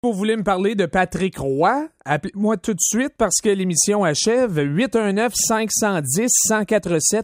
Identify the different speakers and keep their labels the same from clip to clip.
Speaker 1: Vous voulez me parler de Patrick Roy? Appelez-moi tout de suite parce que l'émission achève. 819-510-1047,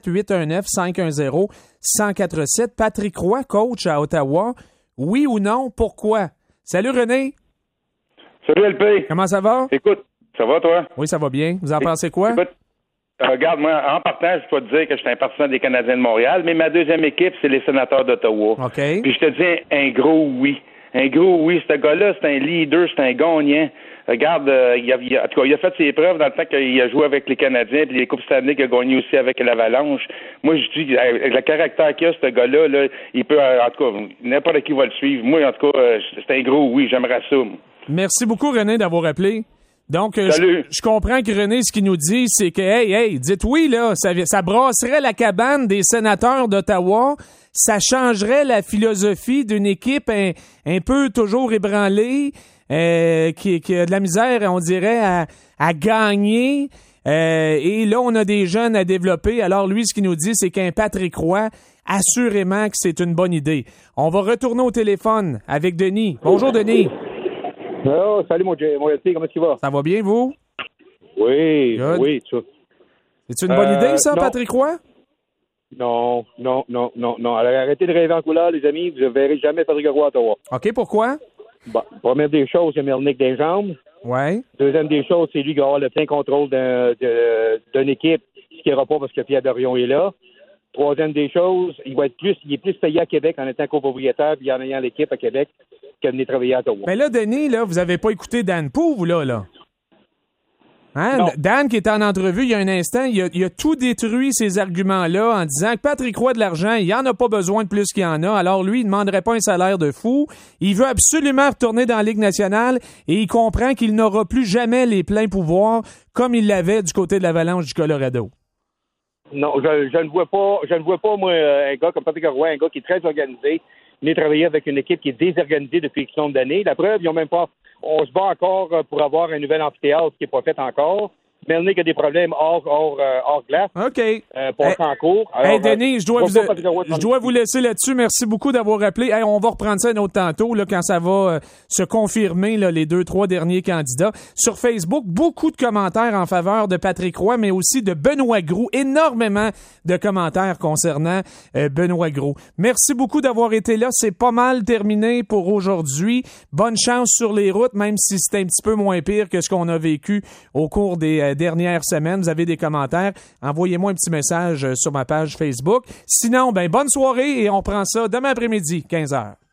Speaker 1: 819-510-1047. Patrick Roy, coach à Ottawa. Oui ou non? Pourquoi? Salut René.
Speaker 2: Salut LP.
Speaker 1: Comment ça va?
Speaker 2: Écoute, ça va toi?
Speaker 1: Oui, ça va bien. Vous en pensez quoi?
Speaker 2: Écoute, regarde, moi, en partant, je peux te dire que je suis un partisan des Canadiens de Montréal, mais ma deuxième équipe, c'est les Sénateurs d'Ottawa.
Speaker 1: OK.
Speaker 2: Puis je te dis un gros oui. Un gros oui. Ce gars-là, c'est un leader, c'est un gagnant. Regarde, en tout cas, il a fait ses preuves dans le temps qu'il a joué avec les Canadiens, puis les Coupes Stanley qu'il a gagné aussi avec l'Avalanche. Moi, je dis, avec le caractère qu'il a, ce gars-là, là, il peut, en tout cas, n'importe qui va le suivre. Moi, en tout cas, c'est un gros oui. J'aimerais ça.
Speaker 1: Merci beaucoup, René, d'avoir appelé. Donc, je comprends que René, ce qu'il nous dit, c'est que, hey, dites oui, là, ça brasserait la cabane des Sénateurs d'Ottawa, ça changerait la philosophie d'une équipe un peu toujours ébranlée, qui a de la misère, on dirait, à gagner. Et là, on a des jeunes à développer. Alors, lui, ce qu'il nous dit, c'est qu'un Patrick Roy, assurément que c'est une bonne idée. On va retourner au téléphone avec Denis. Bonjour, Denis.
Speaker 3: Oh, salut mon LT, comment tu vas?
Speaker 1: Ça va bien, vous?
Speaker 3: Oui,
Speaker 1: Good.
Speaker 3: oui, ça.
Speaker 1: C'est une bonne idée, ça,
Speaker 3: non.
Speaker 1: Patrick Roy?
Speaker 3: Non. Alors, arrêtez de rêver en couleur, les amis. Vous ne verrez jamais Patrick Roy à Ottawa.
Speaker 1: OK, pourquoi?
Speaker 3: Bon, première des choses, il y a Melnick des jambes.
Speaker 1: Ouais.
Speaker 3: Deuxième des choses, c'est lui qui va avoir le plein contrôle d'une équipe, ce qui n'ira pas parce que Pierre Dorion est là. Troisième des choses, il est plus payé à Québec en étant copropriétaire puis en ayant l'équipe à Québec que de venir travailler à Ottawa.
Speaker 1: Mais là, Denis, là, vous avez pas écouté Dan Pou, là? Hein? Dan, qui était en entrevue il y a un instant, il a tout détruit ces arguments-là en disant que Patrick Roy de l'argent, il en a pas besoin de plus qu'il en a. Alors lui, il ne demanderait pas un salaire de fou. Il veut absolument retourner dans la Ligue nationale et il comprend qu'il n'aura plus jamais les pleins pouvoirs comme il l'avait du côté de l'Avalanche du Colorado.
Speaker 3: Non, je ne vois pas, moi, un gars comme Patrick Roy, un gars qui est très organisé, venir travailler avec une équipe qui est désorganisée depuis X nombre d'années. La preuve, ils ont même pas. On se bat encore pour avoir un nouvel amphithéâtre qui n'est pas fait encore. Melnick a des problèmes hors glace.
Speaker 1: OK.
Speaker 3: Pour en cours.
Speaker 1: Alors, Denis, je dois vous laisser là-dessus. Merci beaucoup d'avoir appelé. Hey, on va reprendre ça un autre tantôt, là, quand ça va se confirmer, là, les 2-3 derniers candidats. Sur Facebook, beaucoup de commentaires en faveur de Patrick Roy, mais aussi de Benoît Gros. Énormément de commentaires concernant Benoît Gros. Merci beaucoup d'avoir été là. C'est pas mal terminé pour aujourd'hui. Bonne chance sur les routes, même si c'est un petit peu moins pire que ce qu'on a vécu au cours des dernières semaines. Vous avez des commentaires, envoyez-moi un petit message sur ma page Facebook. Sinon, bonne soirée et on prend ça demain après-midi, 15h.